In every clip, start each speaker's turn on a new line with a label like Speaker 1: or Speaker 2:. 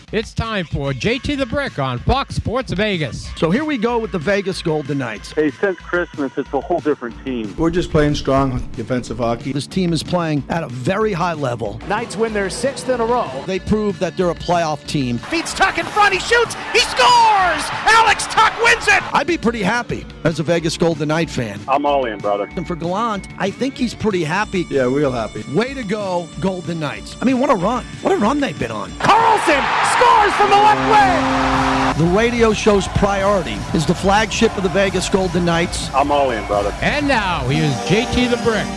Speaker 1: It's time for JT the Brick on Fox Sports Vegas.
Speaker 2: So here we go with the Vegas Golden Knights.
Speaker 3: Hey, since Christmas, it's a whole different team.
Speaker 4: We're just playing strong defensive hockey.
Speaker 2: This team is playing at a very high level.
Speaker 5: Knights win their 6th in a row.
Speaker 2: They prove that they're a playoff team.
Speaker 5: Feeds Tuck in front, he shoots, he scores! Alex Tuck wins it!
Speaker 2: I'd be pretty happy as a Vegas Golden Knight fan.
Speaker 3: I'm all in, brother.
Speaker 2: And for Gallant, I think he's pretty happy.
Speaker 4: Yeah, real happy.
Speaker 2: Way to go, Golden Knights. I mean, what a run. What a run they've been on.
Speaker 5: Carlson scores from the left wing!
Speaker 2: The radio show's priority is the flagship of the Vegas Golden Knights.
Speaker 3: I'm all in, brother.
Speaker 1: And now, here's JT the Brick.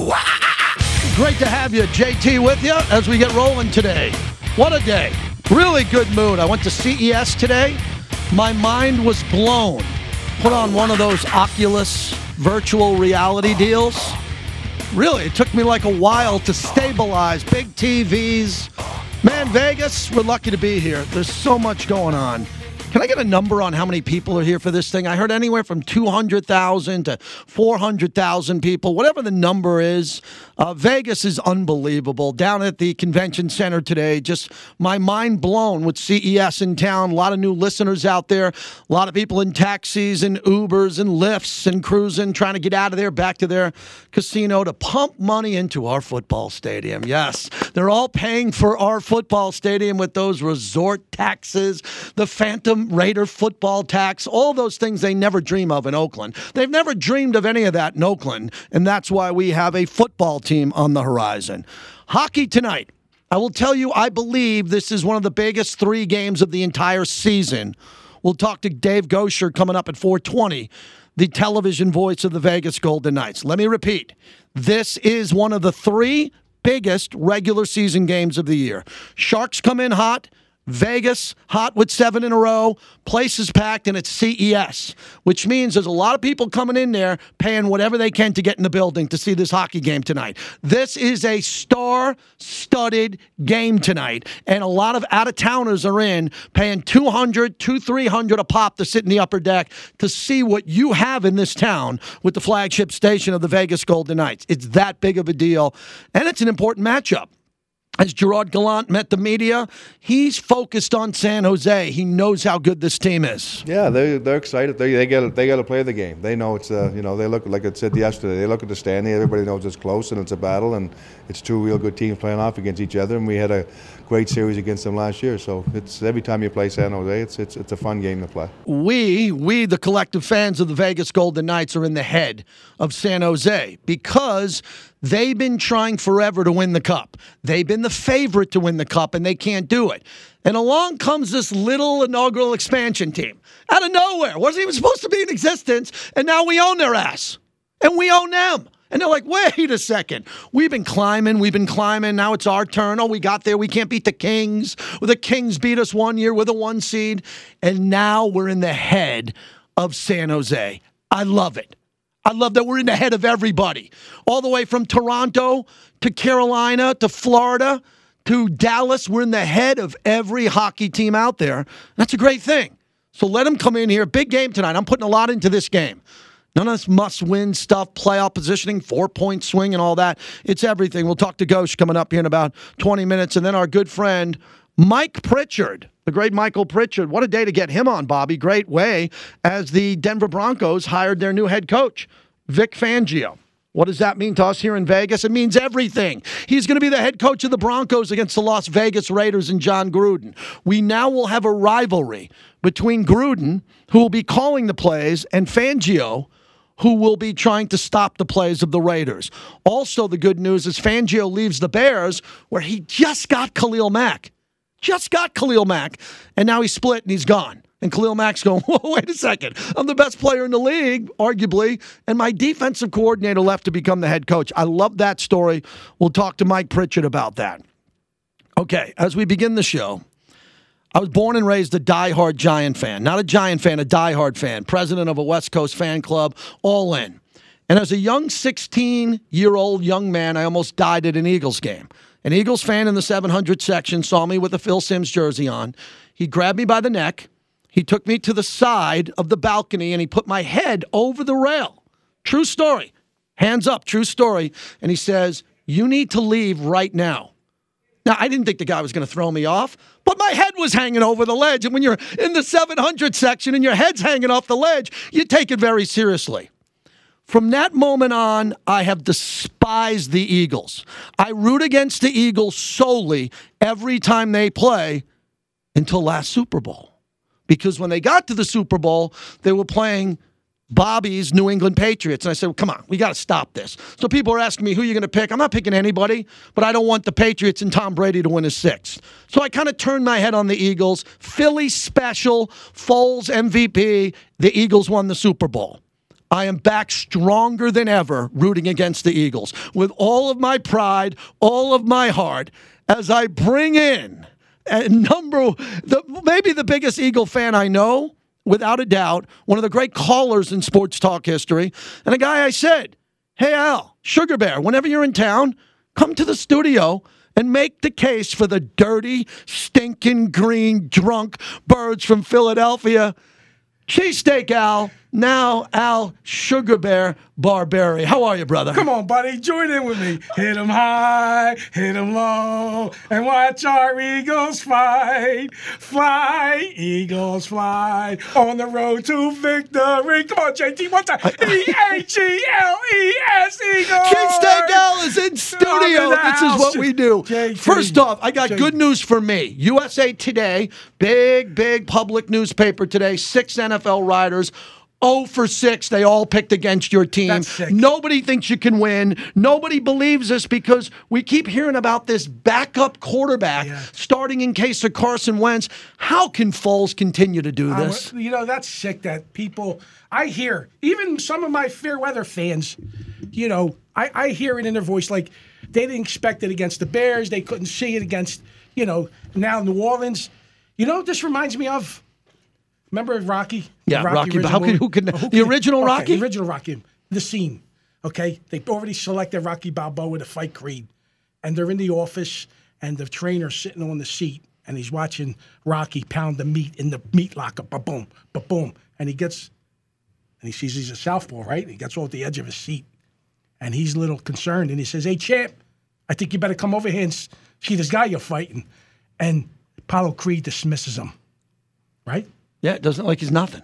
Speaker 2: Great to have you, JT, with you as we get rolling today. What a day. Really good mood. I went to CES today. My mind was blown. Put on one of those Oculus virtual reality deals. Really, it took me like a while to stabilize. Big TVs. Man, Vegas, we're lucky to be here. There's so much going on. Can I get a number on how many people are here for this thing? I heard anywhere from 200,000 to 400,000 people, whatever the number is. Vegas is unbelievable. Down at the convention center today, just my mind blown with CES in town. A lot of new listeners out there. A lot of people in taxis and Ubers and Lyfts and cruising, trying to get out of there, back to their casino to pump money into our football stadium. Yes, they're all paying for our football stadium with those resort taxes, the Phantom Raider football tax, all those things they never dream of in Oakland. They've never dreamed of any of that in Oakland, and that's why we have a football team on the horizon. Hockey tonight. I will tell you, I believe this is one of the biggest 3 games of the entire season. We'll talk to Dave Gosher coming up at 4:20, the television voice of the Vegas Golden Knights. Let me repeat. This is one of the 3 biggest regular season games of the year. Sharks come in hot. Vegas, hot with 7 in a row. Place is packed, and it's CES, which means there's a lot of people coming in there paying whatever they can to get in the building to see this hockey game tonight. This is a star-studded game tonight, and a lot of out-of-towners are in paying $200, $300 a pop to sit in the upper deck to see what you have in this town with the flagship station of the Vegas Golden Knights. It's that big of a deal, and it's an important matchup. As Gerard Gallant met the media, he's focused on San Jose. He knows how good this team is.
Speaker 4: Yeah, they're excited. They got to play the game. They know it's they look, like I said yesterday, they look at the standing. Everybody knows it's close and it's a battle, and it's 2 real good teams playing off against each other. And we had a great series against them last year. So it's every time you play San Jose, it's a fun game to play.
Speaker 2: We the collective fans of the Vegas Golden Knights are in the head of San Jose because they've been trying forever to win the Cup. They've been the favorite to win the Cup, and they can't do it. And along comes this little inaugural expansion team. Out of nowhere. Wasn't even supposed to be in existence, and now we own their ass. And we own them. And they're like, wait a second. We've been climbing. Now it's our turn. Oh, we got there. We can't beat the Kings. Well, the Kings beat us one year with a 1 seed. And now we're in the head of San Jose. I love it. I love that we're in the head of everybody. All the way from Toronto to Carolina to Florida to Dallas. We're in the head of every hockey team out there. That's a great thing. So let them come in here. Big game tonight. I'm putting a lot into this game. None of this must-win stuff, playoff positioning, 4-point swing and all that. It's everything. We'll talk to Ghosh coming up here in about 20 minutes. And then our good friend, Mike Pritchard, the great Michael Pritchard. What a day to get him on, Bobby. Great way as the Denver Broncos hired their new head coach, Vic Fangio. What does that mean to us here in Vegas? It means everything. He's going to be the head coach of the Broncos against the Las Vegas Raiders and John Gruden. We now will have a rivalry between Gruden, who will be calling the plays, and Fangio, who will be trying to stop the plays of the Raiders. Also, the good news is Fangio leaves the Bears, where he just got Khalil Mack. And now he's split and he's gone. And Khalil Mack's going, whoa, wait a second. I'm the best player in the league, arguably, and my defensive coordinator left to become the head coach. I love that story. We'll talk to Mike Pritchard about that. Okay, as we begin the show, I was born and raised a diehard Giant fan. Not a Giant fan, a diehard fan. President of a West Coast fan club, all in. And as a young 16-year-old young man, I almost died at an Eagles game. An Eagles fan in the 700 section saw me with a Phil Simms jersey on. He grabbed me by the neck. He took me to the side of the balcony, and he put my head over the rail. True story. Hands up, true story. And he says, you need to leave right now. Now, I didn't think the guy was going to throw me off, but my head was hanging over the ledge. And when you're in the 700 section and your head's hanging off the ledge, you take it very seriously. From that moment on, I have despised the Eagles. I root against the Eagles solely every time they play until last Super Bowl. Because when they got to the Super Bowl, they were playing Bobby's New England Patriots. And I said, well, come on, we got to stop this. So people are asking me, who are you going to pick? I'm not picking anybody, but I don't want the Patriots and Tom Brady to win a sixth. So I kind of turned my head on the Eagles. Philly special, Foles MVP. The Eagles won the Super Bowl. I am back stronger than ever rooting against the Eagles with all of my pride, all of my heart, as I bring in maybe the biggest Eagle fan I know, without a doubt, one of the great callers in sports talk history, and a guy I said, hey, Al, Sugar Bear, whenever you're in town, come to the studio and make the case for the dirty, stinking, green, drunk birds from Philadelphia. Cheesesteak Al, now Al Sugar Bear Barberi. How are you, brother?
Speaker 6: Come on, buddy. Join in with me. Hit 'em high, hit 'em low, and watch our Eagles fight. Fly, Eagles fly, on the road to victory. Come on, JT, one time. Eagles.
Speaker 2: Cheesesteak Al is in studio. This is what we do.
Speaker 6: JT.
Speaker 2: First off, I got good news for me. USA Today, big public newspaper today, 6 NFL writers. 0 for 6. They all picked against your team.
Speaker 6: That's sick.
Speaker 2: Nobody thinks you can win. Nobody believes us because we keep hearing about this backup quarterback starting in case of Carson Wentz. How can Foles continue to do this?
Speaker 6: That's sick that people, I hear, even some of my fair weather fans, I hear it in their voice like they didn't expect it against the Bears. They couldn't see it against, now New Orleans. You know what this reminds me of? Remember Rocky?
Speaker 2: Yeah, Rocky. But the original Rocky?
Speaker 6: The original Rocky. The scene. Okay? They've already selected Rocky Balboa to fight Creed. And they're in the office, and the trainer's sitting on the seat, and he's watching Rocky pound the meat in the meat locker. Ba-boom, ba-boom. And he sees he's a southpaw, right? He gets off the edge of his seat. And he's a little concerned, and he says, hey, champ, I think you better come over here and see this guy you're fighting. And Apollo Creed dismisses him. Right?
Speaker 2: Yeah, it doesn't like he's nothing.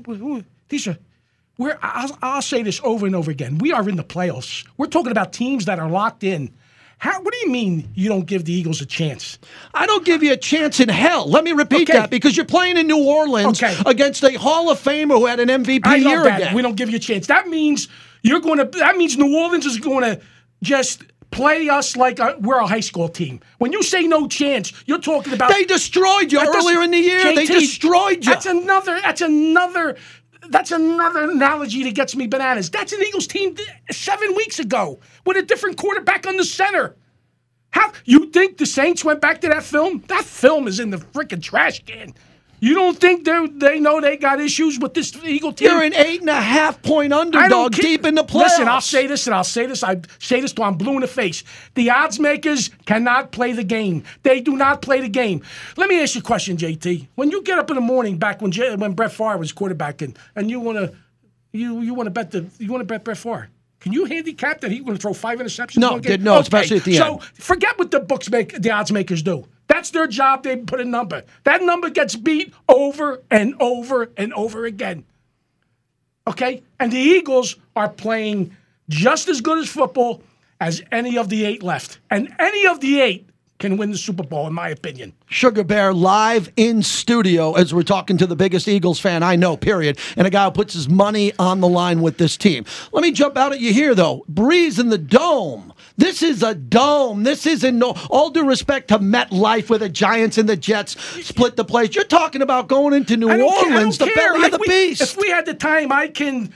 Speaker 6: I'll say this over and over again. We are in the playoffs. We're talking about teams that are locked in. What do you mean you don't give the Eagles a chance?
Speaker 2: I don't give you a chance in hell. Let me repeat that because you're playing in New Orleans against a Hall of Famer who had an MVP year again.
Speaker 6: We don't give you a chance. That means New Orleans is going to just play us like we're a high school team. When you say no chance, you're talking about
Speaker 2: they destroyed you earlier in the year. JT, they destroyed you.
Speaker 6: That's another analogy that gets me bananas. That's an Eagles team 7 weeks ago with a different quarterback on the center. How you think the Saints went back to that film? That film is in the freaking trash can. You don't think they know they got issues with this Eagle team?
Speaker 2: You're an 8.5-point underdog deep in the playoffs.
Speaker 6: Listen, I'll say this, and I'll say this. I say this till I'm blue in the face. The odds makers cannot play the game. They do not play the game. Let me ask you a question, JT. When you get up in the morning, back when Brett Favre was quarterbacking, and you want to bet Brett Favre. Can you handicap that he's going to throw 5 interceptions?
Speaker 2: No, especially at the end.
Speaker 6: So forget what the odds makers do. That's their job. They put a number. That number gets beat over and over and over again. Okay? And the Eagles are playing just as good as football as any of the 8 left. And any of the 8 can win the Super Bowl, in my opinion.
Speaker 2: Sugar Bear live in studio as we're talking to the biggest Eagles fan I know, period, and a guy who puts his money on the line with this team. Let me jump out at you here, though. Breeze in the Dome. This is a dome. This isn't all due respect to MetLife where the Giants and the Jets split the place. You're talking about going into New Orleans, the belly of the beast.
Speaker 6: If we had the time, I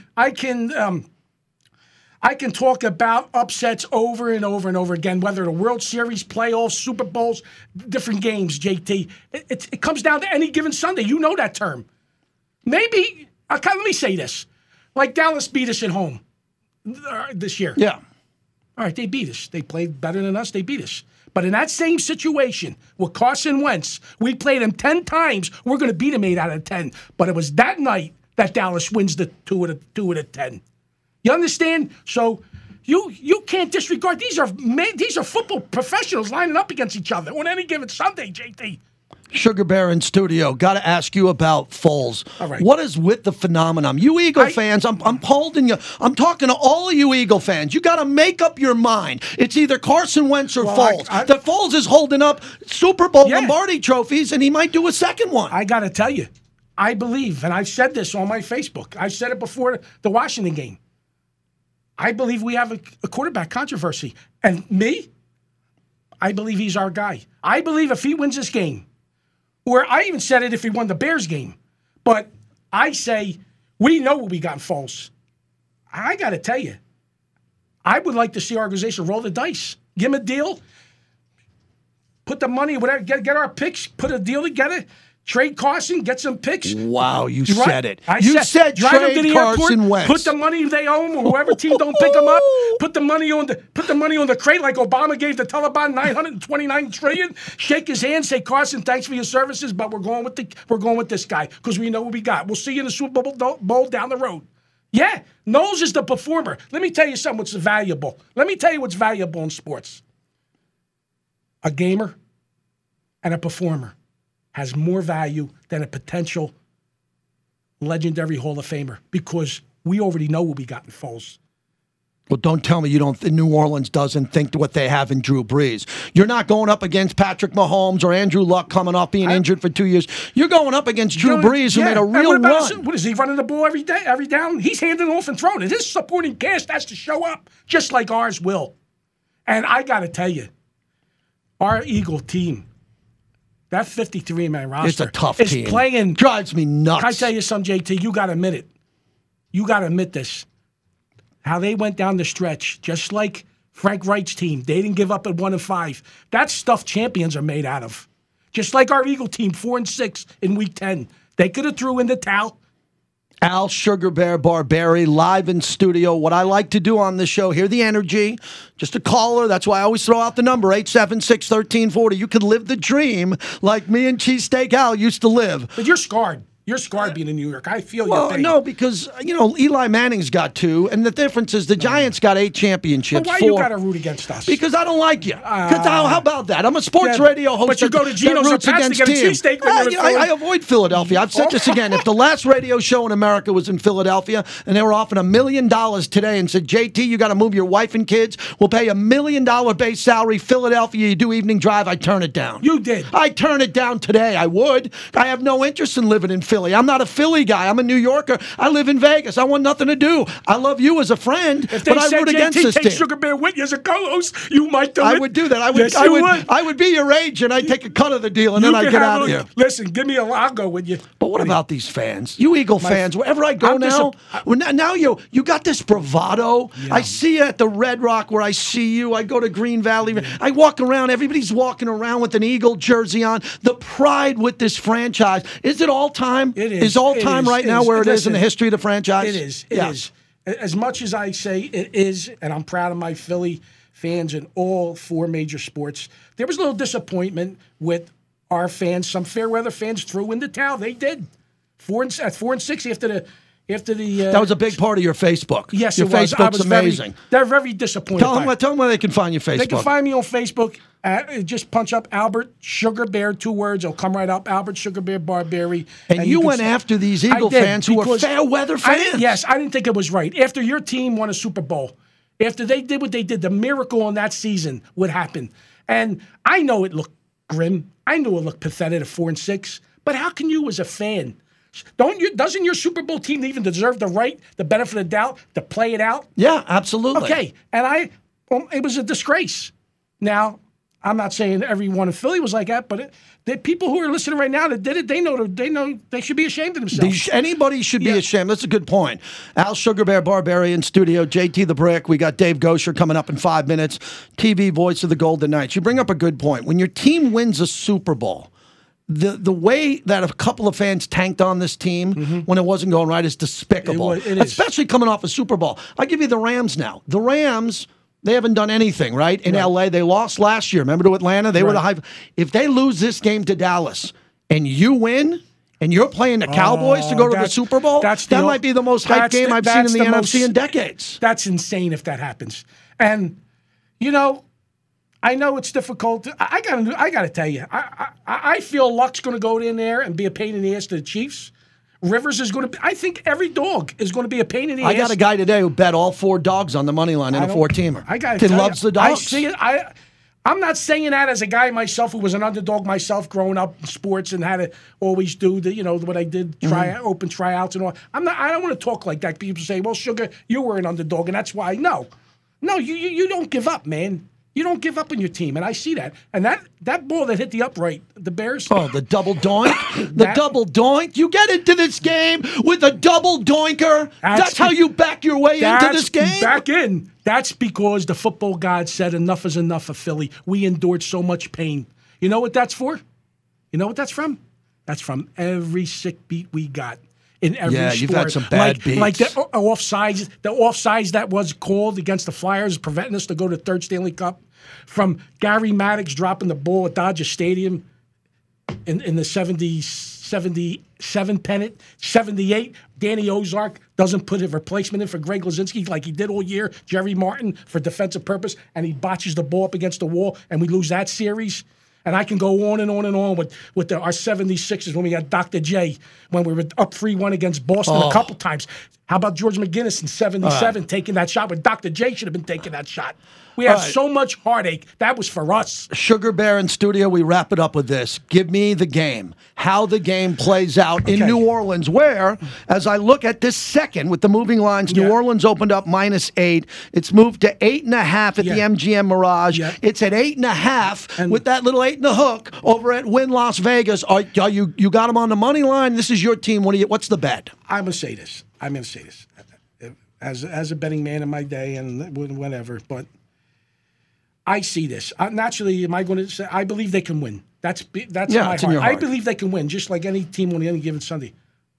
Speaker 6: can talk about upsets over and over and over again, whether the World Series, playoffs, Super Bowls, different games, JT. It comes down to any given Sunday. You know that term. Maybe, let me say this. Like Dallas beat us at home this year.
Speaker 2: Yeah.
Speaker 6: All right, they beat us. They played better than us. They beat us. But in that same situation with Carson Wentz, we played him 10 times. We're going to beat him 8 out of 10. But it was that night that Dallas wins the 2 out of 10. You understand? So You can't disregard. These are football professionals lining up against each other on any given Sunday, JT.
Speaker 2: Sugar Bear in studio. Got to ask you about Foles.
Speaker 6: All right.
Speaker 2: What is with the phenomenon? You Eagle fans, I'm holding you. I'm talking to all of you Eagle fans. You got to make up your mind. It's either Carson Wentz or Foles. The Foles is holding up Super Bowl Lombardi trophies, and he might do a second one.
Speaker 6: I got to tell you, I believe, and I've said this on my Facebook. I said it before the Washington game. I believe we have a quarterback controversy. And me, I believe he's our guy. I believe if he wins this game, or I even said it if he won the Bears game, but I say we know what we got in Foles. I got to tell you, I would like to see our organization roll the dice. Give him a deal. Put the money, whatever, get our picks, put a deal together. Trade Carson, get some picks.
Speaker 2: Wow, you said it.
Speaker 6: You
Speaker 2: said trade Carson Wentz.
Speaker 6: Put the money they owe him, or whoever team don't pick him up. Put the money on the crate like Obama gave the Taliban $929 trillion. Shake his hand, say Carson, thanks for your services, but we're going with this guy because we know what we got. We'll see you in the Super Bowl down the road. Yeah, Knowles is the performer. Let me tell you something. What's valuable? Let me tell you what's valuable in sports. A gamer and a performer has more value than a potential legendary Hall of Famer because we already know what we got in Foles.
Speaker 2: Well, don't tell me New Orleans doesn't think what they have in Drew Brees. You're not going up against Patrick Mahomes or Andrew Luck coming off being injured for 2 years. You're going up against Drew Brees, who made a real run.
Speaker 6: What is he running the ball every day, every down? He's handing off and throwing it. His supporting cast has to show up, just like ours will. And I got to tell you, our Eagle team, that 53-man roster
Speaker 2: it's a tough team.
Speaker 6: Playing.
Speaker 2: Drives me nuts.
Speaker 6: Can I tell you something, JT? You got to admit it. You got to admit this. How they went down the stretch, just like Frank Wright's team. They didn't give up at 1-5. That's stuff champions are made out of. Just like our Eagle team, 4-6 in Week 10. They could have threw in the towel.
Speaker 2: Al Sugar Bear Barberi, live in studio. What I like to do on this show, hear the energy, just a caller. That's why I always throw out the number, 876-1340. You could live the dream like me and Cheesesteak Al used to live.
Speaker 6: But you're scarred. You're scarred being in New York. I feel your pain.
Speaker 2: No, because, Eli Manning's got 2, and the difference is the Giants got 8 championships.
Speaker 6: Well, why you got to root against us?
Speaker 2: Because I don't like you. How about that? I'm a sports radio host.
Speaker 6: But you go to Geno's or Pat's to get a cheesesteak when you're
Speaker 2: I avoid Philadelphia. I've said this again. If the last radio show in America was in Philadelphia and they were offering $1 million today and said, JT, you got to move your wife and kids, we'll pay $1 million base salary, Philadelphia, you do evening drive, I'd turn it down.
Speaker 6: You did.
Speaker 2: I'd turn it down today. I would. I have no interest in living in Philly. I'm not a Philly guy. I'm a New Yorker. I live in Vegas. I want nothing to do. I love you as a friend, but I root against this team.
Speaker 6: Sugar Bear with you as a co-host, you might do it.
Speaker 2: I would do that. I would be your agent. I'd take a cut of the deal, and then I'd get out of here.
Speaker 6: Listen, give me I'll go with you.
Speaker 2: But what about these fans? You Eagle fans, wherever I go now you got this bravado. Yeah. I see you at the Red Rock where I see you. I go to Green Valley. Yeah. I walk around. Everybody's walking around with an Eagle jersey on. The pride with this franchise. Is it all time?
Speaker 6: It is.
Speaker 2: Is all time right now where it is in the history of the franchise?
Speaker 6: It is. It is. As much as I say it is, and I'm proud of my Philly fans in all 4 major sports, there was a little disappointment with our fans. Some fair weather fans threw in the towel. They did. 4-6 after the.
Speaker 2: That was a big part of your Facebook.
Speaker 6: Yes,
Speaker 2: your
Speaker 6: it was.
Speaker 2: Facebook's amazing.
Speaker 6: They're very disappointed.
Speaker 2: Tell them where they can find your Facebook.
Speaker 6: They can find me on Facebook. Just punch up Albert Sugar Bear, 2 words. It'll come right up. Albert Sugar Bear Barberi.
Speaker 2: And you went after these Eagle fans who were fair weather fans.
Speaker 6: I didn't think it was right. After your team won a Super Bowl, after they did what they did, the miracle in that season would happen. And I know it looked grim. I know it looked pathetic at 4-6. But how can you, as a fan, doesn't your Super Bowl team even deserve the benefit of the doubt to play it out?
Speaker 2: Yeah, absolutely.
Speaker 6: Okay, and it was a disgrace. Now, I'm not saying everyone in Philly was like that, but the people who are listening right now that did it, they know they should be ashamed of themselves.
Speaker 2: Anybody should be ashamed. That's a good point. Al Sugar Bear Barberi in studio, JT the Brick. We got Dave Gosher coming up in 5 minutes. TV voice of the Golden Knights. You bring up a good point. When your team wins a Super Bowl, the way that a couple of fans tanked on this team when it wasn't going right is despicable.
Speaker 6: It is.
Speaker 2: Especially coming off a Super Bowl. I'll give you the Rams now. The Rams, they haven't done anything, right? In L.A., they lost last year. Remember to Atlanta? They were the high. If they lose this game to Dallas and you win, and you're playing the Cowboys to go to the Super Bowl, that might be the most hyped game I've seen in the NFC in decades.
Speaker 6: That's insane if that happens. And, I know it's difficult. I got to tell you, I feel Luck's going to go in there and be a pain in the ass to the Chiefs. Rivers is going to be, I think every dog is going to be a pain in the ass.
Speaker 2: I got a guy today who bet all 4 dogs on the money line in a 4-teamer.
Speaker 6: I got to tell
Speaker 2: you. He loves the dogs.
Speaker 6: I see it. I'm not saying that as a guy myself who was an underdog myself growing up in sports and had to always do the, what I did, open tryouts and all. I don't want to talk like that. People say, well, Sugar, you were an underdog, and that's why. No, you don't give up, man. You don't give up on your team, and I see that. And that ball that hit the upright, the Bears.
Speaker 2: Oh, the double doink. Double doink. You get into this game with a double doinker. That's how you back your way into this game?
Speaker 6: Back in. That's because the football god said enough is enough of Philly. We endured so much pain. You know what that's for? You know what that's from? That's from every sick beat we got. In every sport.
Speaker 2: You've had some bad beats.
Speaker 6: Like the offsides that was called against the Flyers, preventing us to go to the 3rd Stanley Cup. From Gary Maddox dropping the ball at Dodger Stadium in the 77 pennant. 78, Danny Ozark doesn't put a replacement in for Greg Lazinski like he did all year. Jerry Martin for defensive purpose, and he botches the ball up against the wall, and we lose that series. And I can go on and on and on with our 76ers when we got Dr. J, when we were up 3-1 against Boston a couple times. How about George McGinnis in 77 taking that shot when Dr. J should have been taking that shot? We had so much heartache. That was for us.
Speaker 2: Sugar Bear in studio, we wrap it up with this. Give me the game. How the game plays out in New Orleans, where, as I look at this second with the moving lines, New Orleans opened up -8. It's moved to 8.5 at the MGM Mirage. It's at 8.5 with that little 8 in the hook over at Wynn Las Vegas. Are you got them on the money line? This is your team. What's the bet?
Speaker 6: I'm going to say this. As a betting man in my day and whatever, but I see this. Naturally, am I going to say I believe they can win? That's in my heart. I believe they can win, just like any team on any given Sunday.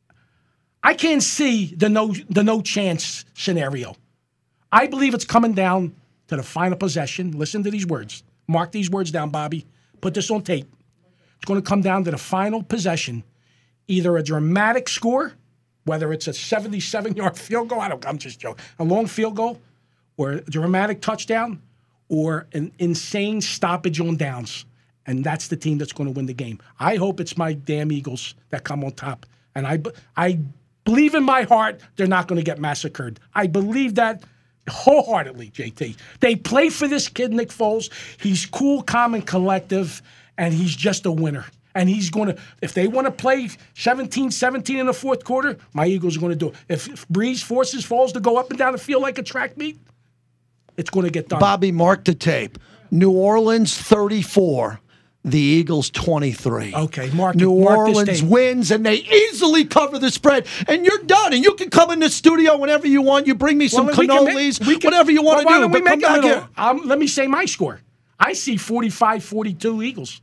Speaker 6: I can't see the no chance scenario. I believe it's coming down to the final possession. Listen to these words. Mark these words down, Bobby. Put this on tape. It's going to come down to the final possession. Either a dramatic score, whether it's a 77-yard field goal, I'm just joking, a long field goal, or a dramatic touchdown, or an insane stoppage on downs. And that's the team that's going to win the game. I hope it's my damn Eagles that come on top. And I believe in my heart they're not going to get massacred. I believe that wholeheartedly, JT. They play for this kid, Nick Foles. He's cool, calm, and collective, and he's just a winner. And he's going to, if they want to play 17-17 in the fourth quarter, my Eagles are going to do it. If Breeze forces Foles to go up and down the field like a track meet, it's going to get done.
Speaker 2: Bobby, mark the tape. New Orleans 34, the Eagles 23.
Speaker 6: Okay, mark
Speaker 2: New Orleans wins, and they easily cover the spread. And you're done. And you can come in the studio whenever you want. You bring me some cannolis, whatever you want to do. But come back here.
Speaker 6: Let me say my score. I see 45-42 Eagles.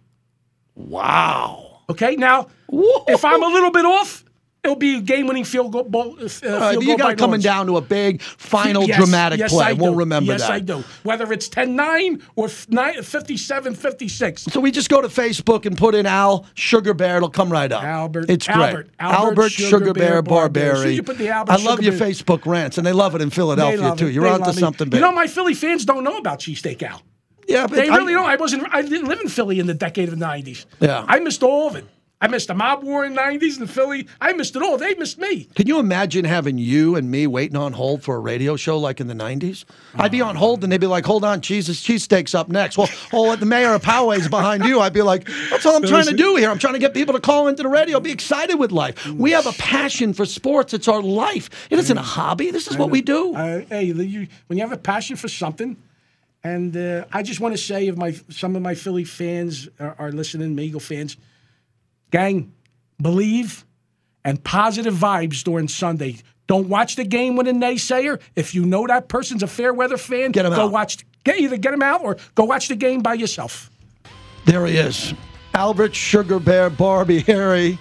Speaker 2: Wow.
Speaker 6: Okay, now, if I'm a little bit off, it'll be a game-winning field goal.
Speaker 2: You got coming down to a big, final, dramatic play. We'll remember that.
Speaker 6: Yes, I do. Whether it's 10-9 or 57-56.
Speaker 2: So we just go to Facebook and put in Al Sugar Bear. It'll come right up. It's great. Albert Sugar Bear Barberi. I love your Facebook rants, and they love it in Philadelphia, too. You're onto something big.
Speaker 6: You know, my Philly fans don't know about Cheesesteak Al.
Speaker 2: Yeah, but
Speaker 6: they really don't. I didn't live in Philly in the decade of the 90s.
Speaker 2: Yeah.
Speaker 6: I missed all of it. I missed the mob war in the 90s in Philly. I missed it all. They missed me.
Speaker 2: Can you imagine having you and me waiting on hold for a radio show like in the 90s? I'd be on hold, and they'd be like, hold on, cheesesteak's up next. Well, the mayor of Poway's behind you. I'd be like, that's all I'm trying to do here. I'm trying to get people to call into the radio, be excited with life. We have a passion for sports. It's our life. It isn't a hobby. This is what we do.
Speaker 6: Hey, when you have a passion for something, and I just want to say, if some of my Philly fans are listening, my Eagle fans, gang, believe and positive vibes during Sunday. Don't watch the game with a naysayer. If you know that person's a fair weather fan,
Speaker 2: get him out.
Speaker 6: Either get him out or go watch the game by yourself.
Speaker 2: There he is, Albert Sugar Bear Barberi.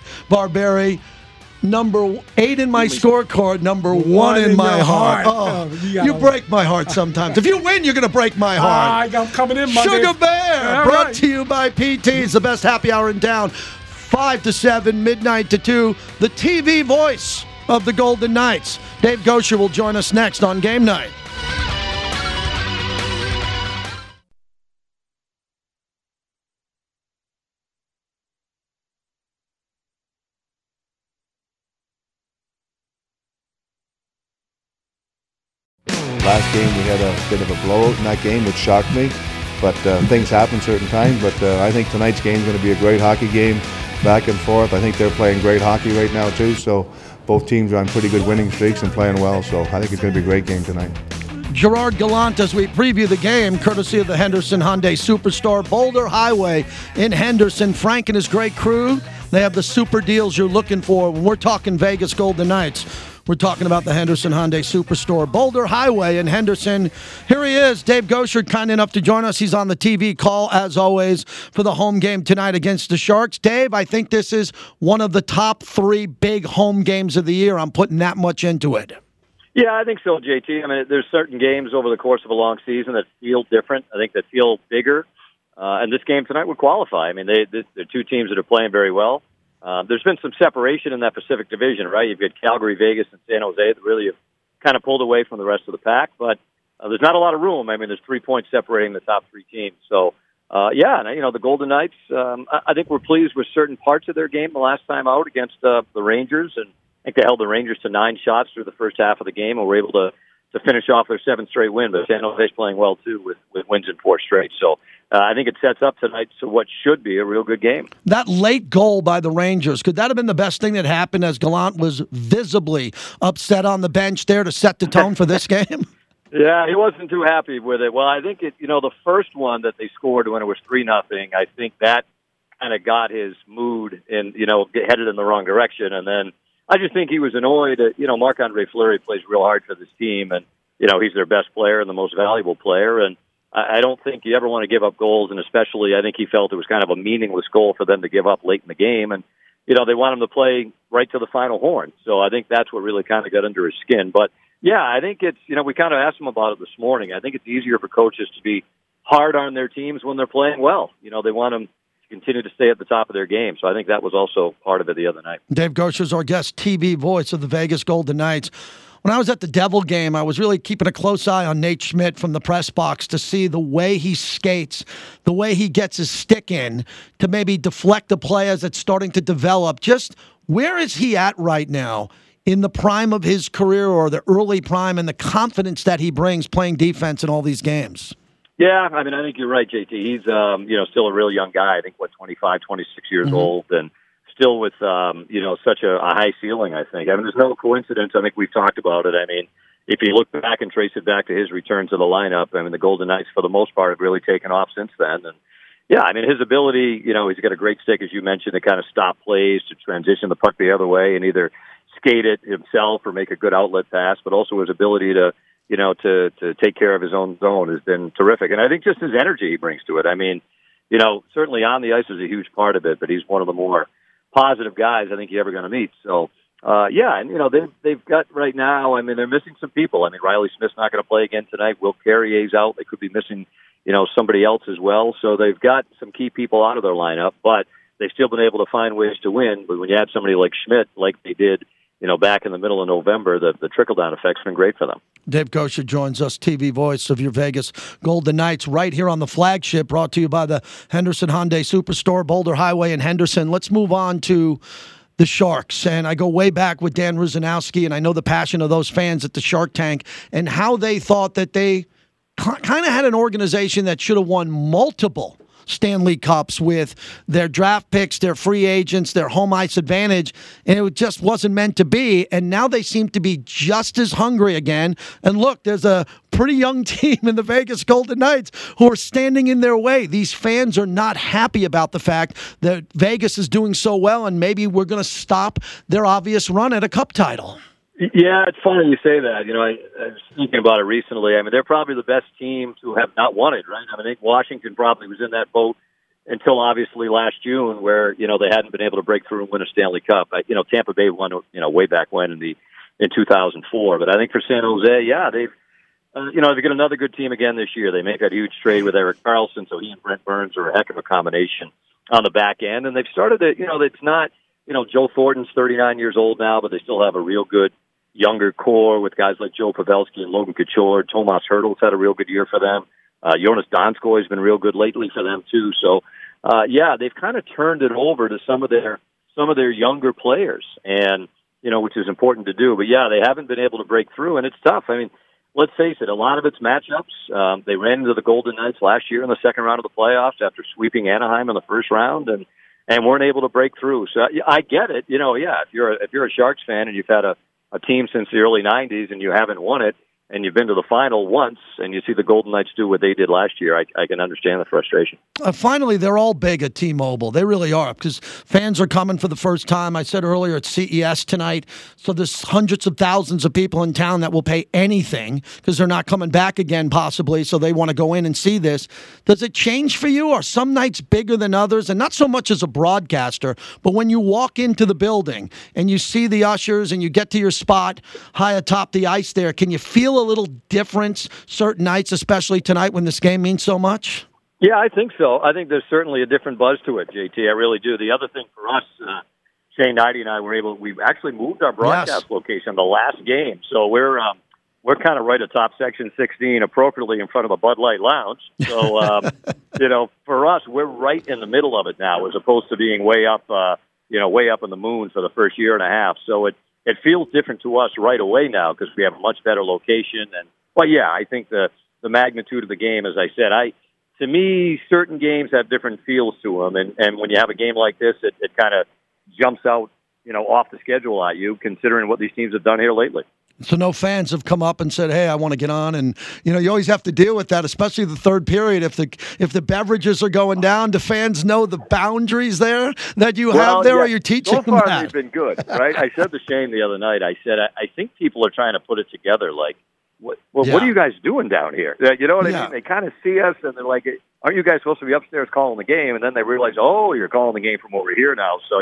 Speaker 2: Number 8 in my scorecard, number 1 in my heart. Oh, you break my heart sometimes. If you win, you're going to break my heart.
Speaker 6: I'm coming in Monday.
Speaker 2: Sugar Bear, brought to you by PT's, the best happy hour in town. 5 to 7, midnight to 2, the TV voice of the Golden Knights. Dave Gosher will join us next on Game Night.
Speaker 4: Last game we had a bit of a blowout in that game, which shocked me. But things happen certain times. But I think tonight's game is going to be a great hockey game, back and forth. I think they're playing great hockey right now too. So both teams are on pretty good winning streaks and playing well. So I think it's going to be a great game tonight.
Speaker 2: Gerard Gallant as we preview the game, courtesy of the Henderson Hyundai Superstore, Boulder Highway in Henderson. Frank and his great crew, they have the super deals you're looking for. When we're talking Vegas Golden Knights, we're talking about the Henderson Hyundai Superstore, Boulder Highway in Henderson. Here he is, Dave Gosher, kind enough to join us. He's on the TV call, as always, for the home game tonight against the Sharks. Dave, I think this is one of the top 3 big home games of the year. I'm putting that much into it.
Speaker 7: Yeah, I think so, JT. I mean, there's certain games over the course of a long season that feel different. I think that feel bigger. And this game tonight would qualify. I mean, they're two teams that are playing very well. There's been some separation in that Pacific Division, right? You've got Calgary, Vegas, and San Jose that really have kind of pulled away from the rest of the pack. But there's not a lot of room. I mean, there's 3 points separating the top 3 teams. So, yeah, and, the Golden Knights, I think we're pleased with certain parts of their game the last time out against the Rangers. And I think they held the Rangers to 9 shots through the first half of the game and were able to finish off their 7th straight win. But San Jose's playing well, too, with wins in 4 straight. So I think it sets up tonight to what should be a real good game.
Speaker 2: That late goal by the Rangers, could that have been the best thing that happened as Gallant was visibly upset on the bench there to set the tone for this game?
Speaker 7: Yeah, he wasn't too happy with it. Well, I think the first one that they scored when it was 3-0, I think that kind of got his mood and, headed in the wrong direction. And then I just think he was annoyed at, Marc-Andre Fleury plays real hard for this team, and, he's their best player and the most valuable player. And I don't think you ever want to give up goals, and especially I think he felt it was kind of a meaningless goal for them to give up late in the game. And, they want him to play right to the final horn. So I think that's what really kind of got under his skin. But, yeah, I think it's, we kind of asked him about it this morning. I think it's easier for coaches to be hard on their teams when they're playing well. They want them to continue to stay at the top of their game. So I think that was also part of it the other night.
Speaker 2: Dave Gosher's our guest TV voice of the Vegas Golden Knights. When I was at the Devil game, I was really keeping a close eye on Nate Schmidt from the press box to see the way he skates, the way he gets his stick in to maybe deflect the play as it's starting to develop. Just where is he at right now in the prime of his career or the early prime and the confidence that he brings playing defense in all these games?
Speaker 7: Yeah, I mean, I think you're right, JT. He's, still a real young guy. I think, 25, 26 years old, and still with, such a high ceiling, I think. I mean, there's no coincidence. I think we've talked about it. I mean, if you look back and trace it back to his return to the lineup, I mean, the Golden Knights, for the most part, have really taken off since then. And, yeah, I mean, his ability, he's got a great stick, as you mentioned, to kind of stop plays, to transition the puck the other way and either skate it himself or make a good outlet pass, but also his ability to take care of his own zone has been terrific. And I think just his energy he brings to it. I mean, certainly on the ice is a huge part of it, but he's one of the more positive guys I think you're ever going to meet. So, and, they've got right now, I mean, they're missing some people. I mean, Riley Smith's not going to play again tonight. Will Carrier's out. They could be missing, somebody else as well. So they've got some key people out of their lineup, but they've still been able to find ways to win. But when you have somebody like Schmidt, like they did, back in the middle of November, the trickle-down effect's been great for them.
Speaker 2: Dave Gosher joins us, TV voice of your Vegas Golden Knights, right here on the flagship, brought to you by the Henderson Hyundai Superstore, Boulder Highway in Henderson. Let's move on to the Sharks. And I go way back with Dan Rusanowski, and I know the passion of those fans at the Shark Tank and how they thought that they kind of had an organization that should have won multiple Stanley Cups with their draft picks, their free agents, their home ice advantage, and it just wasn't meant to be. And now they seem to be just as hungry again. And look, there's a pretty young team in the Vegas Golden Knights who are standing in their way. These fans are not happy about the fact that Vegas is doing so well, and maybe we're going to stop their obvious run at a cup title.
Speaker 7: Yeah, it's funny you say that. I was thinking about it recently. I mean, they're probably the best team to have not won it, right? I mean, I think Washington probably was in that boat until obviously last June, where they hadn't been able to break through and win a Stanley Cup. Tampa Bay won way back when in 2004. But I think for San Jose, yeah, they've got another good team again this year. They make that huge trade with Erik Karlsson, so he and Brent Burns are a heck of a combination. on the back end, and they've started to, it's not, Joe Thornton's 39 years old now, but they still have a real good younger core with guys like Joe Pavelski and Logan Couture. Tomas Hertl's had a real good year for them. Jonas Donskoy has been real good lately for them too. So, they've kind of turned it over to some of their younger players, and which is important to do. But they haven't been able to break through, and it's tough. I mean, let's face it, a lot of it's matchups. They ran into the Golden Knights last year in the second round of the playoffs after sweeping Anaheim in the first round, and weren't able to break through. So I get it. If you're a Sharks fan and you've had a team since the early 90s and you haven't won it, and you've been to the final once, and you see the Golden Knights do what they did last year, I can understand the frustration.
Speaker 2: Finally, they're all big at T-Mobile. They really are, because fans are coming for the first time. I said earlier, it's CES tonight, so there's hundreds of thousands of people in town that will pay anything because they're not coming back again, possibly, so they want to go in and see this. Does it change for you? Are some nights bigger than others? And not so much as a broadcaster, but when you walk into the building and you see the ushers and you get to your spot high atop the ice there, can you feel a little difference certain nights, especially tonight when this game means so much?
Speaker 7: Yeah, I think so. I think there's certainly a different buzz to it, JT. I really do. The other thing for us, Shane Knighty and I we actually moved our broadcast location the last game. So we're kind of right atop Section 16, appropriately in front of the Bud Light Lounge. So, for us, we're right in the middle of it now, as opposed to being way up in the moon for the first year and a half. So it feels different to us right away now because we have a much better location. And I think the magnitude of the game, as I said, to me, certain games have different feels to them. And when you have a game like this, it kind of jumps out, off the schedule at you, considering what these teams have done here lately.
Speaker 2: So no fans have come up and said, "Hey, I want to get on." And you always have to deal with that, especially the third period. If the beverages are going down, do fans know the boundaries there that you have there, or you're teaching them that?
Speaker 7: So far, they've been good, right? I said to Shane the other night, I said, I think people are trying to put it together, like, what are you guys doing down here? You know what I mean? They kind of see us, and they're like, aren't you guys supposed to be upstairs calling the game? And then they realize, oh, you're calling the game from over here now. So,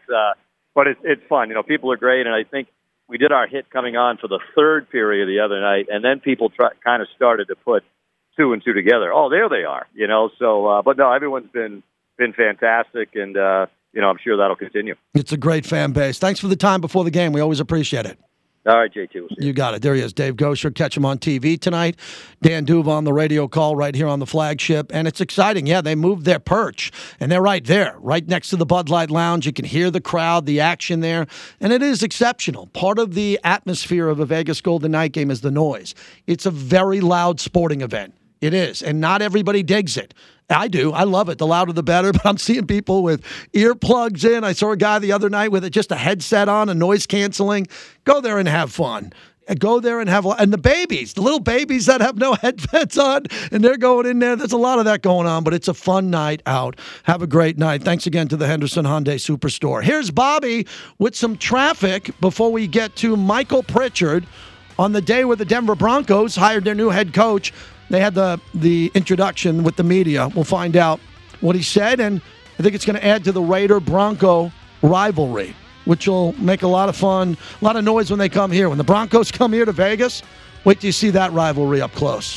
Speaker 7: it's fun. People are great, and I think we did our hit coming on for the third period the other night, and then people kind of started to put two and two together. Oh, there they are, So, but no, everyone's been fantastic, and I'm sure that'll continue.
Speaker 2: It's a great fan base. Thanks for the time before the game. We always appreciate it.
Speaker 7: All right, JT. We'll see you.
Speaker 2: You got it. There he is, Dave Gosher. Catch him on TV tonight. Dan Duva on the radio call right here on the flagship. And it's exciting. Yeah, they moved their perch, and they're right there, right next to the Bud Light Lounge. You can hear the crowd, the action there, and it is exceptional. Part of the atmosphere of a Vegas Golden Knight game is the noise. It's a very loud sporting event. It is, and not everybody digs it. I do. I love it. The louder, the better. But I'm seeing people with earplugs in. I saw a guy the other night with just a headset on, a noise canceling. Go there and have fun. Go there and and the babies, the little babies that have no headsets on, and they're going in there. There's a lot of that going on, but it's a fun night out. Have a great night. Thanks again to the Henderson Hyundai Superstore. Here's Bobby with some traffic before we get to Michael Pritchard on the day where the Denver Broncos hired their new head coach. They had the introduction with the media. We'll find out what he said, and I think it's going to add to the Raider-Bronco rivalry, which will make a lot of fun, a lot of noise when they come here. When the Broncos come here to Vegas, wait till you see that rivalry up close.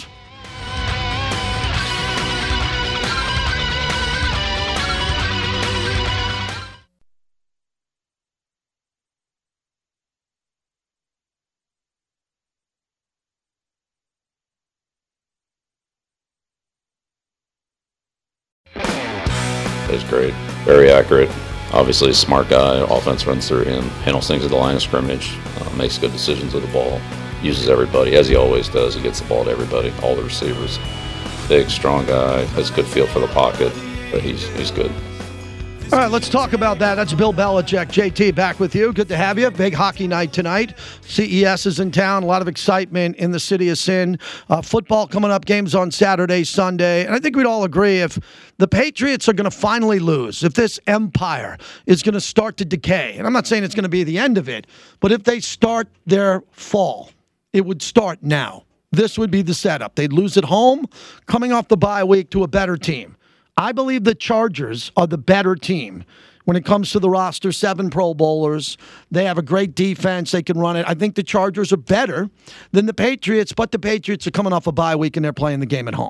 Speaker 8: He's great, very accurate. Obviously a smart guy. Offense runs through him, handles things at the line of scrimmage, makes good decisions with the ball, uses everybody, as he always does. He gets the ball to everybody, all the receivers. Big, strong guy, has a good feel for the pocket, but he's good.
Speaker 2: All right, let's talk about that. That's Bill Belichick. JT, back with you. Good to have you. Big hockey night tonight. CES is in town. A lot of excitement in the city of Sin. Football coming up, games on Saturday, Sunday. And I think we'd all agree if the Patriots are going to finally lose, if this empire is going to start to decay, and I'm not saying it's going to be the end of it, but if they start their fall, it would start now. This would be the setup. They'd lose at home, coming off the bye week to a better team. I believe the Chargers are the better team when it comes to the roster. 7 Pro Bowlers. They have a great defense. They can run it. I think the Chargers are better than the Patriots, but the Patriots are coming off a bye week and they're playing the game at home.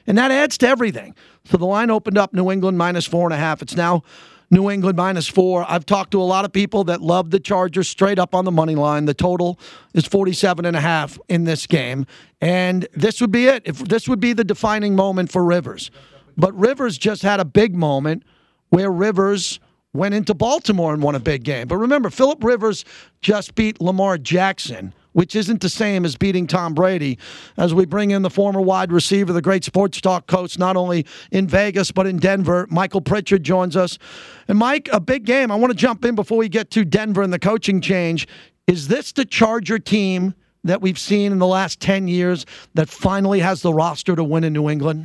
Speaker 2: And that adds to everything. So the line opened up New England -4.5. It's now New England -4. I've talked to a lot of people that love the Chargers straight up on the money line. The total is 47.5 in this game. And this would be it. This would be the defining moment for Rivers. But Rivers just had a big moment where Rivers went into Baltimore and won a big game. But remember, Phillip Rivers just beat Lamar Jackson, which isn't the same as beating Tom Brady, as we bring in the former wide receiver, the great sports talk coach, not only in Vegas but in Denver. Michael Pritchard joins us. And Mike, a big game. I want to jump in before we get to Denver and the coaching change. Is this the Charger team that we've seen in the last 10 years that finally has the roster to win in New England?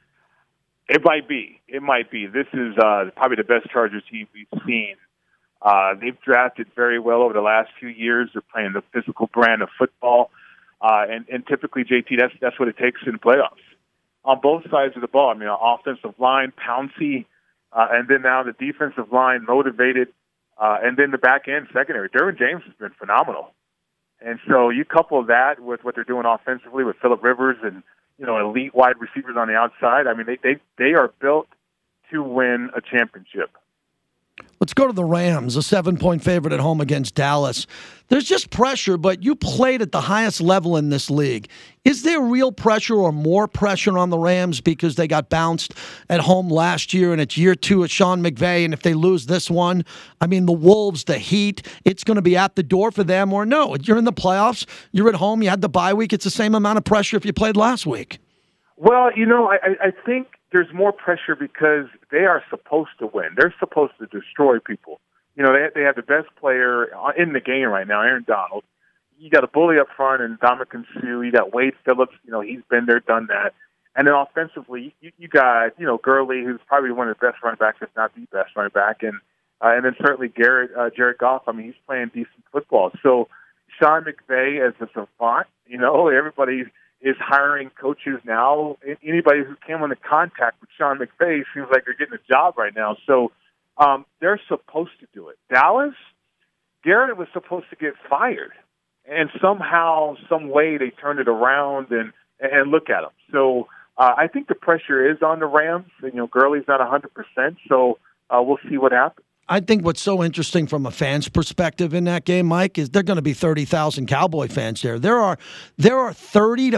Speaker 9: It might be. It might be. This is probably the best Chargers team we've seen. They've drafted very well over the last few years. They're playing the physical brand of football, and typically, JT, that's what it takes in the playoffs. On both sides of the ball, I mean, offensive line, Pouncey, and then now the defensive line, motivated, and then the back end, secondary. Derwin James has been phenomenal. And so you couple that with what they're doing offensively with Phillip Rivers and, elite wide receivers on the outside. I mean, they are built to win a championship.
Speaker 2: Let's go to the Rams, a 7-point favorite at home against Dallas. There's just pressure, but you played at the highest level in this league. Is there real pressure or more pressure on the Rams because they got bounced at home last year and it's year 2 of Sean McVay, and if they lose this one, I mean, the Wolves, the Heat, it's going to be at the door for them, or no? You're in the playoffs, you're at home, you had the bye week, it's the same amount of pressure if you played last week.
Speaker 9: Well, I think there's more pressure because they are supposed to win. They're supposed to destroy people. They have the best player in the game right now, Aaron Donald. You got a bully up front and Ndamukong Suh. You got Wade Phillips. He's been there, done that. And then offensively, you got Gurley, who's probably one of the best running backs, if not the best running back, and then certainly Jared Goff. I mean, he's playing decent football. So Sean McVay as a savant. Everybody is hiring coaches now. Anybody who came into contact with Sean McVay seems like they're getting a job right now. So they're supposed to do it. Dallas, Garrett was supposed to get fired, and somehow, some way, they turned it around and look at him. So I think the pressure is on the Rams. Gurley's not 100%, so we'll see what happens.
Speaker 2: I think what's so interesting from a fan's perspective in that game, Mike, is there are going to be 30,000 Cowboy fans there. There are 30 to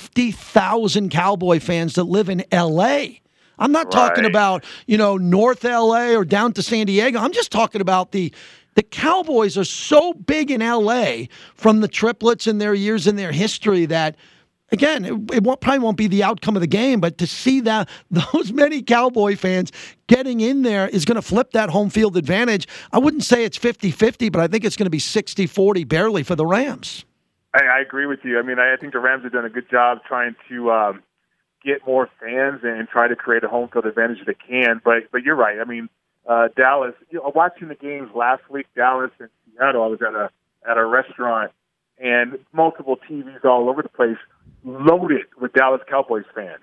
Speaker 2: 50,000 Cowboy fans that live in L.A. I'm not talking about, North L.A. or down to San Diego. I'm just talking about the Cowboys are so big in L.A. from the triplets and their years and their history that, again, it probably won't be the outcome of the game, but to see that those many Cowboy fans getting in there is going to flip that home field advantage. I wouldn't say it's 50-50, but I think it's going to be 60-40 barely for the Rams.
Speaker 9: I agree with you. I mean, I think the Rams have done a good job trying to get more fans and try to create a home field advantage if they can. But you're right. I mean, Dallas, watching the games last week, Dallas and Seattle, I was at a restaurant and multiple TVs all over the place, loaded with Dallas Cowboys fans.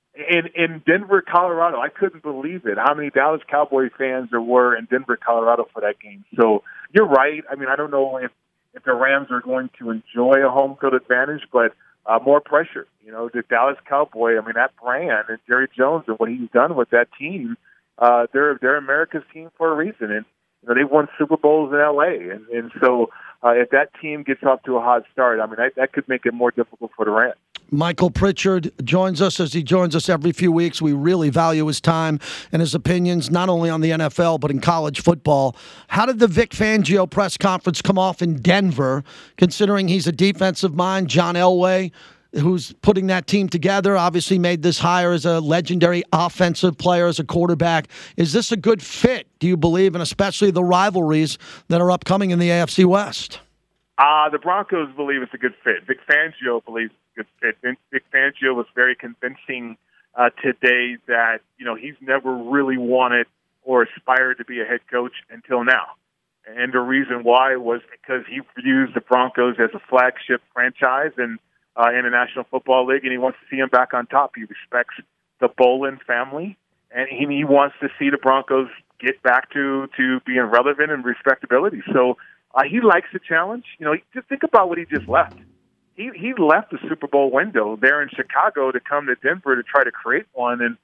Speaker 9: In Denver, Colorado, I couldn't believe it, how many Dallas Cowboys fans there were in Denver, Colorado for that game. So you're right. I mean, I don't know if the Rams are going to enjoy a home field advantage, but more pressure. The Dallas Cowboy, I mean, that brand and Jerry Jones and what he's done with that team, they're America's team for a reason. And they won Super Bowls in L.A. And so if that team gets off to a hot start, I mean, that could make it more difficult for the Rams.
Speaker 2: Michael Pritchard joins us as he joins us every few weeks. We really value his time and his opinions, not only on the NFL, but in college football. How did the Vic Fangio press conference come off in Denver, considering he's a defensive mind? John Elway, who's putting that team together, obviously made this hire as a legendary offensive player, as a quarterback. Is this a good fit, do you believe, and especially the rivalries that are upcoming in the AFC West?
Speaker 9: The Broncos believe it's a good fit. Vic Fangio believes it's a good fit. Vic Fangio was very convincing today that, he's never really wanted or aspired to be a head coach until now. And the reason why was because he views the Broncos as a flagship franchise and in the National Football League, and he wants to see them back on top. He respects the Bolin family, and he wants to see the Broncos get back to being relevant and respectability. So he likes the challenge. Just think about what he just left. he left the Super Bowl window there in Chicago to come to Denver to try to create one. And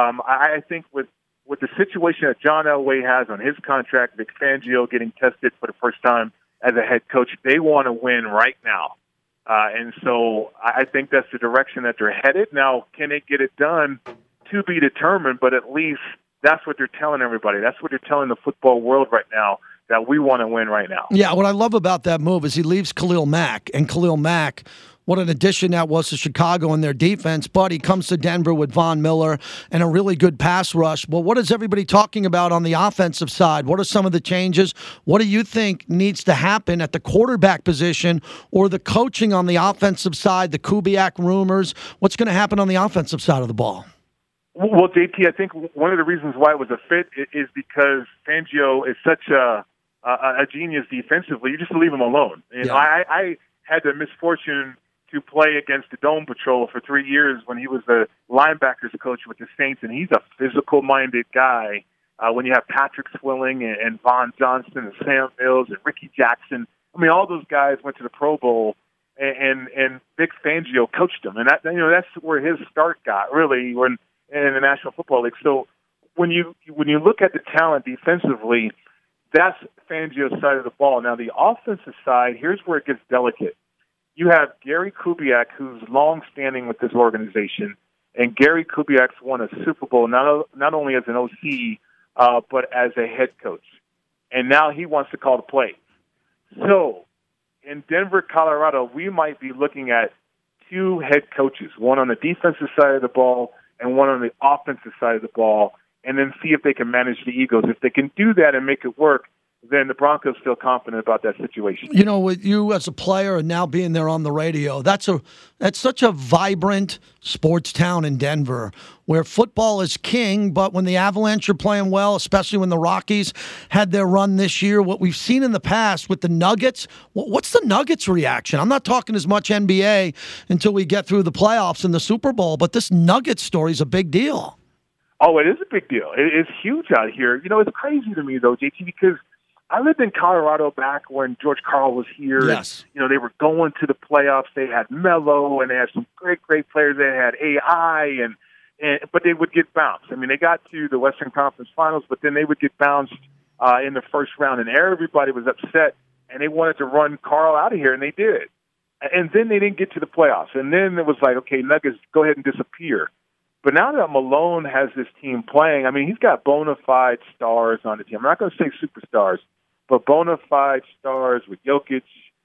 Speaker 9: I think with the situation that John Elway has on his contract, Vic Fangio getting tested for the first time as a head coach, they want to win right now. And so I think that's the direction that they're headed. Now, can they get it done? To be determined, but at least that's what they're telling everybody. That's what they're telling the football world right now, that we want to win right now.
Speaker 2: Yeah, what I love about that move is he leaves Khalil Mack, and Khalil Mack, what an addition that was to Chicago and their defense, but he comes to Denver with Von Miller and a really good pass rush. Well, what is everybody talking about on the offensive side? What are some of the changes? What do you think needs to happen at the quarterback position or the coaching on the offensive side, the Kubiak rumors? What's going to happen on the offensive side of the ball?
Speaker 9: Well, JT, I think one of the reasons why it was a fit is because Fangio is such a genius defensively. You just leave him alone. You know, I had the misfortune to play against the Dome Patrol for 3 years when he was the linebackers coach with the Saints, and he's a physical-minded guy. When you have Patrick Swilling and Von Johnson and Sam Mills and Ricky Jackson, I mean, all those guys went to the Pro Bowl, and Vic Fangio coached them, and that's where his start got really in the National Football League. So when you look at the talent defensively, that's Fangio's side of the ball. Now the offensive side, here's where it gets delicate. You have Gary Kubiak, who's long-standing with this organization, and Gary Kubiak's won a Super Bowl not only as an OC, but as a head coach. And now he wants to call the plays. So in Denver, Colorado, we might be looking at two head coaches, one on the defensive side of the ball and one on the offensive side of the ball, and then see if they can manage the Eagles. If they can do that and make it work, then the Broncos feel confident about that situation.
Speaker 2: You know, with you as a player and now being there on the radio, that's such a vibrant sports town in Denver where football is king, but when the Avalanche are playing well, especially when the Rockies had their run this year, what we've seen in the past with the Nuggets, what's the Nuggets' reaction? I'm not talking as much NBA until we get through the playoffs and the Super Bowl, but this Nuggets story is a big deal.
Speaker 9: Oh, it is a big deal. It's huge out here. You know, it's crazy to me, though, JT, because I lived in Colorado back when George Karl was here.
Speaker 2: Yes.
Speaker 9: And, you know, they were going to the playoffs. They had Melo, and they had some great players. They had AI, but they would get bounced. I mean, they got to the Western Conference Finals, but then they would get bounced in the first round, and everybody was upset, and they wanted to run Karl out of here, and they did. And then they didn't get to the playoffs. And then it was like, okay, Nuggets, go ahead and disappear. But now that Malone has this team playing, I mean, he's got bona fide stars on the team. I'm not going to say superstars, but bona fide stars with Jokic,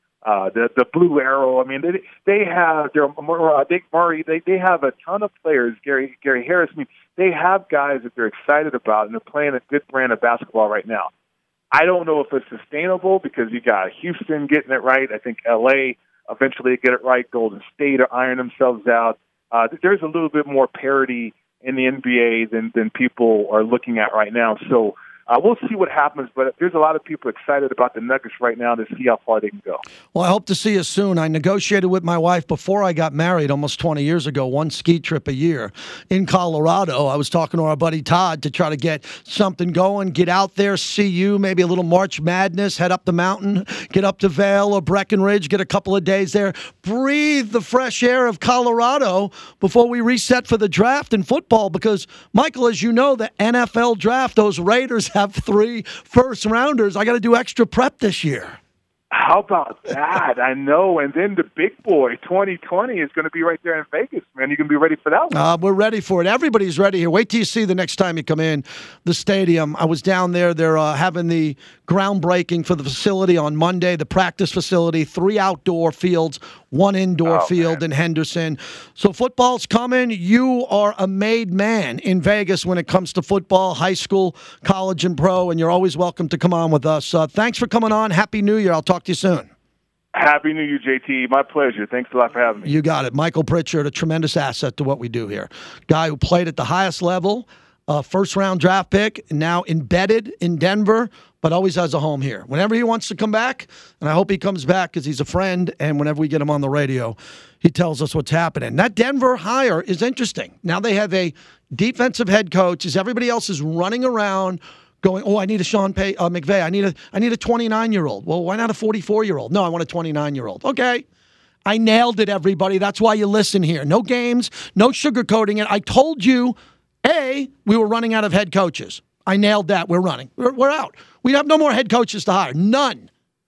Speaker 9: the Blue Arrow. I mean, they have Dick Murray. They have a ton of players. Gary Harris. I mean, they have guys that they're excited about, and they're playing a good brand of basketball right now. I don't know if it's sustainable because you got Houston getting it right. I think L.A. eventually get it right. Golden State are iron themselves out. There's a little bit more parity in the NBA than people are looking at right now. So we'll see what happens, but there's a lot of people excited about the Nuggets right now to see how far they can go.
Speaker 2: Well, I hope to see you soon. I negotiated with my wife before I got married almost 20 years ago, one ski trip a year in Colorado. I was talking to our buddy Todd to try to get something going, get out there, see you, maybe a little March Madness, head up the mountain, get up to Vail or Breckenridge, get a couple of days there, breathe the fresh air of Colorado before we reset for the draft in football because, Michael, as you know, the NFL draft, those Raiders have 3 first-rounders. I got to do extra prep this year.
Speaker 9: How about that? I know. And then the big boy, 2020, is going to be right there in Vegas, man. You can be ready for that one.
Speaker 2: We're ready for it. Everybody's ready here. Wait till you see the next time you come in the stadium. I was down there. They're having the groundbreaking for the facility on Monday, the practice facility, 3 outdoor fields, 1 indoor field in Henderson. So football's coming. You are a made man in Vegas when it comes to football, high school, college, and pro, and you're always welcome to come on with us. Thanks for coming on. Happy New Year. I'll talk to you soon.
Speaker 9: Happy New Year, JT. My pleasure. Thanks a lot for having me.
Speaker 2: You got it. Michael Pritchard, a tremendous asset to what we do here. Guy who played at the highest level, first-round draft pick, now embedded in Denver, but always has a home here. Whenever he wants to come back, and I hope he comes back because he's a friend, and whenever we get him on the radio, he tells us what's happening. That Denver hire is interesting. Now they have a defensive head coach as everybody else is running around going, oh, I need a Sean McVay. I need a 29-year-old. Well, why not a 44-year-old? No, I want a 29-year-old. Okay. I nailed it, everybody. That's why you listen here. No games, no sugarcoating it. I told you, we were running out of head coaches. I nailed that. We're running. We're out. We have no more head coaches to hire. None.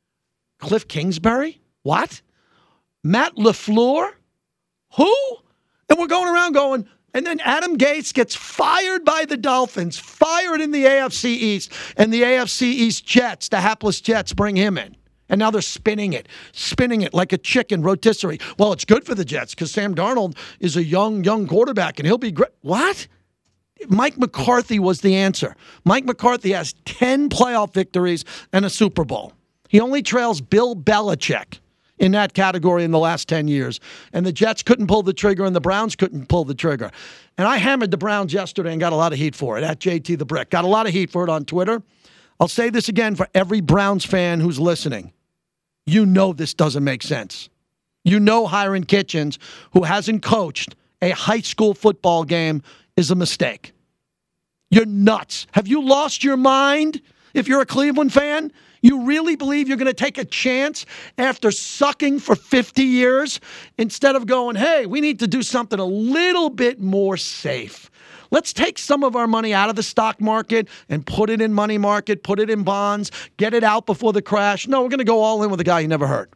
Speaker 2: Cliff Kingsbury? What? Matt LaFleur? Who? And we're going around going, and then Adam Gase gets fired by the Dolphins, fired in the AFC East, and the AFC East Jets, the hapless Jets, bring him in. And now they're spinning it like a chicken rotisserie. Well, it's good for the Jets because Sam Darnold is a young quarterback, and he'll be great. What? Mike McCarthy was the answer. Mike McCarthy has 10 playoff victories and a Super Bowl. He only trails Bill Belichick in that category in the last 10 years. And the Jets couldn't pull the trigger, and the Browns couldn't pull the trigger. And I hammered the Browns yesterday and got a lot of heat for it at JT the Brick. Got a lot of heat for it on Twitter. I'll say this again for every Browns fan who's listening. You know this doesn't make sense. You know Hiram Kitchens, who hasn't coached a high school football game, is a mistake. You're nuts. Have you lost your mind if you're a Cleveland fan? You really believe you're going to take a chance after sucking for 50 years instead of going, hey, we need to do something a little bit more safe. Let's take some of our money out of the stock market and put it in money market, put it in bonds, get it out before the crash. No, we're going to go all in with a guy you never heard.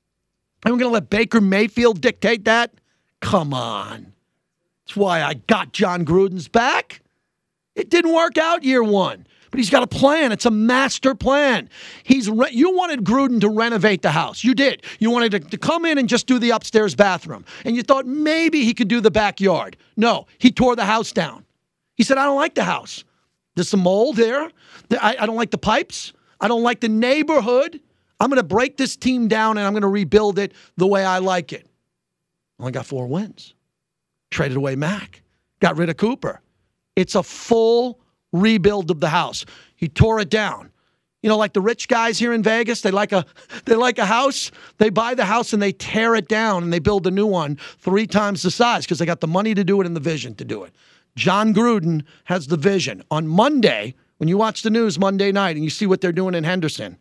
Speaker 2: And we're going to let Baker Mayfield dictate that? Come on. That's why I got John Gruden's back. It didn't work out year one, but he's got a plan. It's a master plan. You wanted Gruden to renovate the house. You did. You wanted to come in and just do the upstairs bathroom. And you thought maybe he could do the backyard. No, he tore the house down. He said, I don't like the house. There's some mold there. I don't like the pipes. I don't like the neighborhood. I'm going to break this team down and I'm going to rebuild it the way I like it. Only got 4 wins. Traded away Mac. Got rid of Cooper. It's a full rebuild of the house. He tore it down. You know, like the rich guys here in Vegas, they like a house. They buy the house and they tear it down and they build a new one 3 times the size because they got the money to do it and the vision to do it. John Gruden has the vision. On Monday, when you watch the news Monday night and you see what they're doing in Henderson,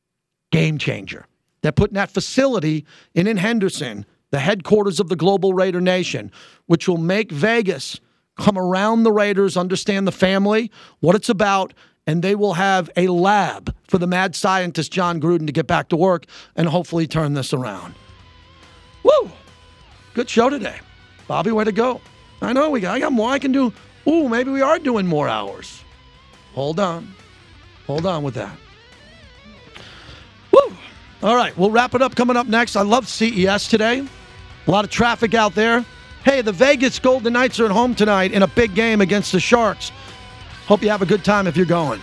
Speaker 2: game changer. They're putting that facility in Henderson, the headquarters of the global Raider Nation, which will make Vegas come around the Raiders, understand the family, what it's about, and they will have a lab for the mad scientist John Gruden to get back to work and hopefully turn this around. Woo! Good show today. Bobby, way to go. I know I got more I can do. Ooh, maybe we are doing more hours. Hold on. Hold on with that. Woo! All right, we'll wrap it up coming up next. I love CES today. A lot of traffic out there. Hey, the Vegas Golden Knights are at home tonight in a big game against the Sharks. Hope you have a good time if you're going.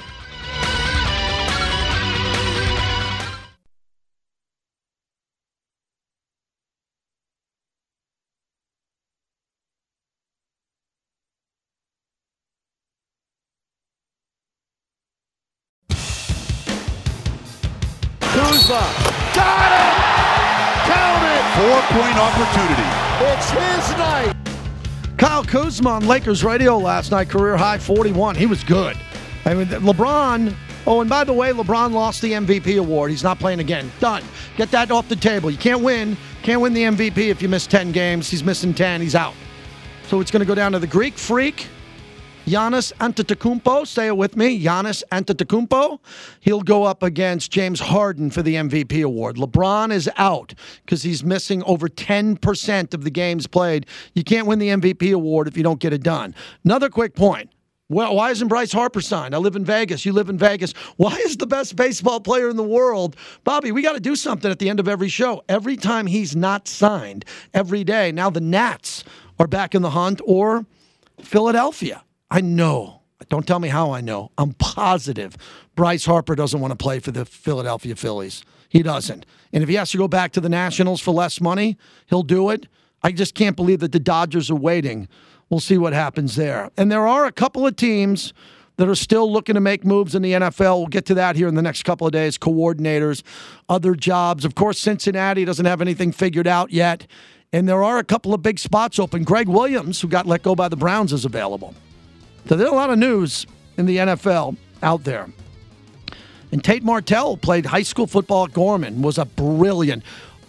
Speaker 5: Kuzma. Got it! Count it! 4-point opportunity. It's his night.
Speaker 2: Kyle Kuzma on Lakers radio last night, career high 41. He was good. I mean, LeBron. Oh, and by the way, LeBron lost the MVP award. He's not playing again. Done. Get that off the table. You can't win. Can't win the MVP if you miss 10 games. He's missing 10. He's out. So it's going to go down to the Greek Freak, Giannis Antetokounmpo. Say it with me. Giannis Antetokounmpo. He'll go up against James Harden for the MVP award. LeBron is out because he's missing over 10% of the games played. You can't win the MVP award if you don't get it done. Another quick point. Well, why isn't Bryce Harper signed? I live in Vegas. You live in Vegas. Why is the best baseball player in the world? Bobby, we got to do something at the end of every show. Every time he's not signed, every day. Now the Nats are back in the hunt, or Philadelphia. I know. Don't tell me how I know. I'm positive Bryce Harper doesn't want to play for the Philadelphia Phillies. He doesn't. And if he has to go back to the Nationals for less money, he'll do it. I just can't believe that the Dodgers are waiting. We'll see what happens there. And there are a couple of teams that are still looking to make moves in the NFL. We'll get to that here in the next couple of days. Coordinators, other jobs. Of course, Cincinnati doesn't have anything figured out yet. And there are a couple of big spots open. Greg Williams, who got let go by the Browns, is available. So there's a lot of news in the NFL out there. And Tate Martell played high school football at Gorman, was a brilliant,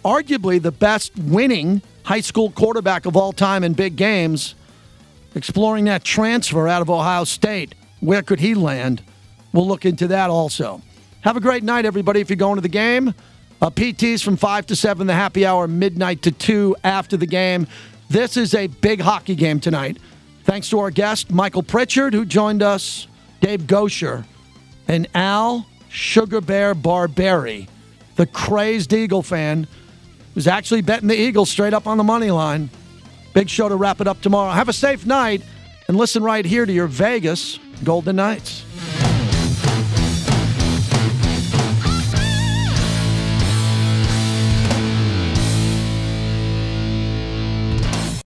Speaker 2: arguably the best winning high school quarterback of all time in big games, exploring that transfer out of Ohio State. Where could he land? We'll look into that also. Have a great night, everybody, if you're going to the game. PTs from 5 to 7, the happy hour, midnight to 2 after the game. This is a big hockey game tonight. Thanks to our guest, Michael Pritchard, who joined us, Dave Gosher, and Al Sugar Bear Barberi, the crazed Eagle fan, who's actually betting the Eagles straight up on the money line. Big show to wrap it up tomorrow. Have a safe night, and listen right here to your Vegas Golden Knights.